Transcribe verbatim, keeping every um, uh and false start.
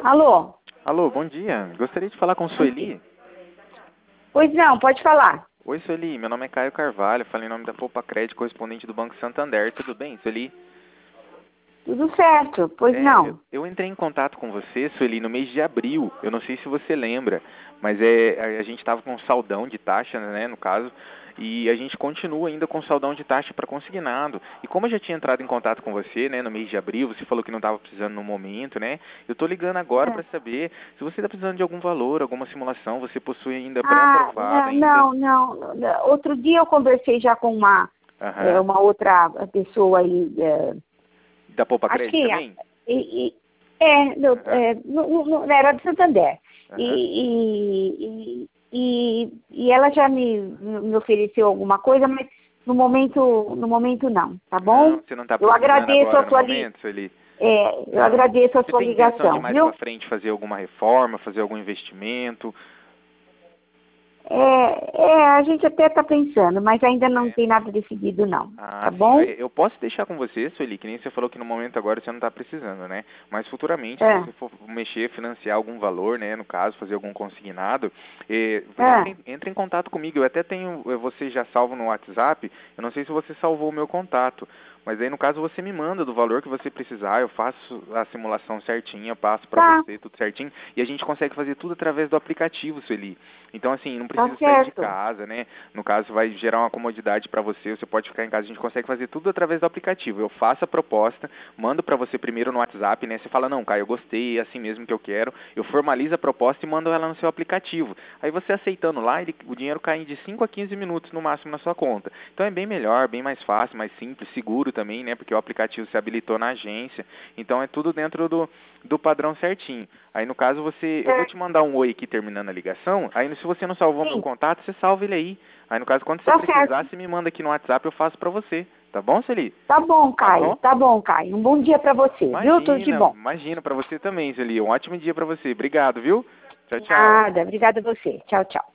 Alô? Alô, bom dia. Gostaria de falar com Sueli. Pois não, pode falar. Oi, Sueli. Meu nome é Caio Carvalho. Falei em nome da Poupa Crédito, correspondente do Banco Santander. Tudo bem, Sueli? Tudo certo, pois É, não. eu, eu entrei em contato com você, Sueli, no mês de abril. Eu não sei se você lembra, mas é, a, a gente estava com saldão de taxa, né, no caso, e a gente continua ainda com saldão de taxa para consignado. E como eu já tinha entrado em contato com você, né, no mês de abril, você falou que não estava precisando no momento, né? Eu estou ligando agora É. para saber se você está precisando de algum valor, alguma simulação, você possui ainda Ah, pré-aprovado não, ainda. não, não. Outro dia eu conversei já com uma, é, Aham. uma outra pessoa aí, é, Da Poupa acho Crédito que também? e, e- é, no- Aham. é, no- no- era de Santander. Aham. E, e, e, e ela já me, me ofereceu alguma coisa, mas no momento, no momento não, tá Não, bom? você não está Eu precisando agradeço agora a no sua li, momento, Sueli? é, eu Não. agradeço a Você sua tem intenção de ligação, mais para viu? frente fazer alguma reforma, fazer algum investimento? É, é, a gente até está pensando, mas ainda não É. tem nada decidido não, Ah, tá sim. bom? Eu posso deixar com você, Sueli, que nem você falou que no momento agora você não está precisando, né? Mas futuramente, se É, você for mexer, financiar algum valor, né? No caso, fazer algum consignado, eh, entre, é. em- entre em contato comigo. Eu até tenho eh, você já salvo no WhatsApp. Eu não sei se você salvou o meu contato. Mas aí, no caso, você me manda do valor que você precisar, eu faço a simulação certinha, passo para Tá, você tudo certinho, e a gente consegue fazer tudo através do aplicativo, Sueli. Então, assim, não tá precisa sair de certo. casa, né? No caso, vai gerar uma comodidade para você, você pode ficar em casa, a gente consegue fazer tudo através do aplicativo. Eu faço a proposta, mando para você primeiro no WhatsApp, né? Você fala, não, Caio, eu gostei, é assim mesmo que eu quero. Eu formalizo a proposta e mando ela no seu aplicativo. Aí você aceitando lá, ele, o dinheiro cai de cinco a quinze minutos no máximo na sua conta. Então é bem melhor, bem mais fácil, mais simples, seguro também, né? Porque o aplicativo se habilitou na agência. Então é tudo dentro do, do padrão certinho. Aí no caso você, eu vou É, te mandar um oi aqui terminando a ligação. Aí se você não salvou meu sim, contato, você salva ele aí. Aí no caso quando você tá precisar, certo. você me manda aqui no WhatsApp, eu faço pra você. Tá bom, Celi? Tá bom, Tá Caio, bom? tá bom, Caio. Um bom dia pra você, viu? Tudo de Imagina, bom. imagina pra você também, Celi. Um ótimo dia pra você. Obrigado, viu? Tchau, tchau. Nada, obrigada a você. Tchau, tchau.